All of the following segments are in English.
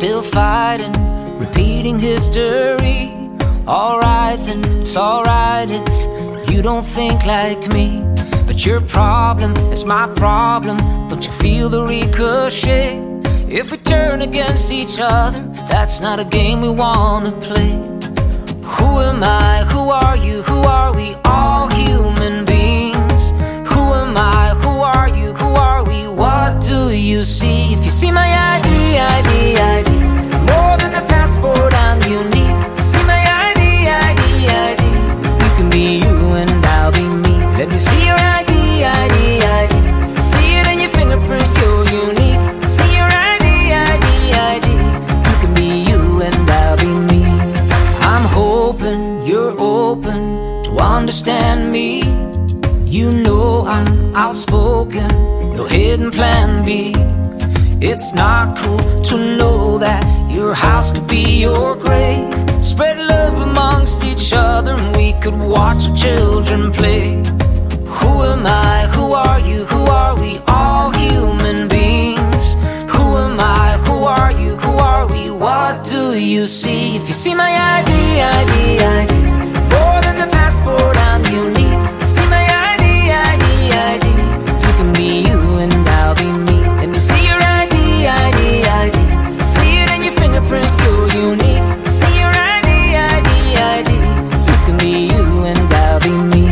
still fighting, repeating history. Alright then, it's alright if you don't think like me, but your problem is my problem. Don't you feel the ricochet? If we turn against each other, that's not a game we wanna play. Who am I? Who are you? Who are we? All human beings. Who am I? Who are you? Who are we? What do you see? If you see my ID, more than a passport, I'm unique. See my ID, you can be you and I'll be me. Let me see your ID, see it in your fingerprint, you're unique. See your ID, you can be you and I'll be me. I'm hoping you're open to understand me. You know I'm outspoken, no hidden plan B. It's not cruel to know that your house could be your grave. Spread love amongst each other and we could watch our children play. Who am I? Who are you? Who are we? All human beings. Who am I? Who are you? Who are we? What do you see? If you see my ID, more than a passport, I'm unique. See my ID, you can be you and I'll be me. Let me see your ID, see it in your fingerprint, you're unique. See your ID, you can be you and I'll be me.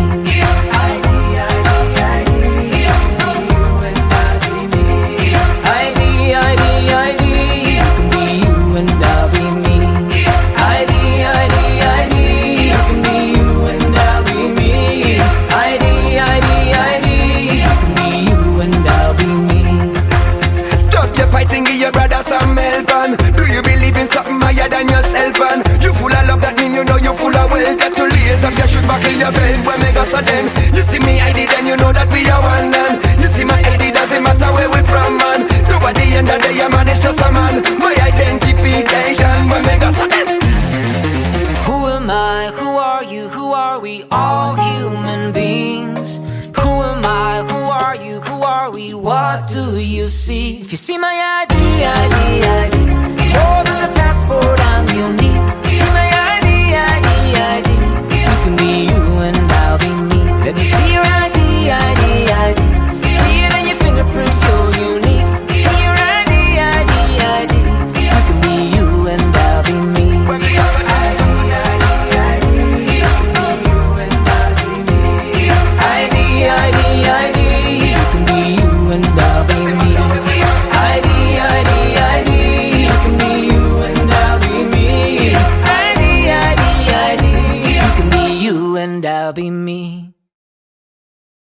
Than yourself, and you full of love, that mean you know you full of wealth. Got to lace up your shoes, buckle your belt when we go so then. You see me ID, then you know that we are one, and you see my ID, doesn't matter where we from, man. So at the end of the day, a man is just a man. My identification when we go so then. Who am I? Who are you? Who are we? All human beings. Who am I? Who are you? Who are we? What do you see? If you see my ID, more than a passport, I'm unique.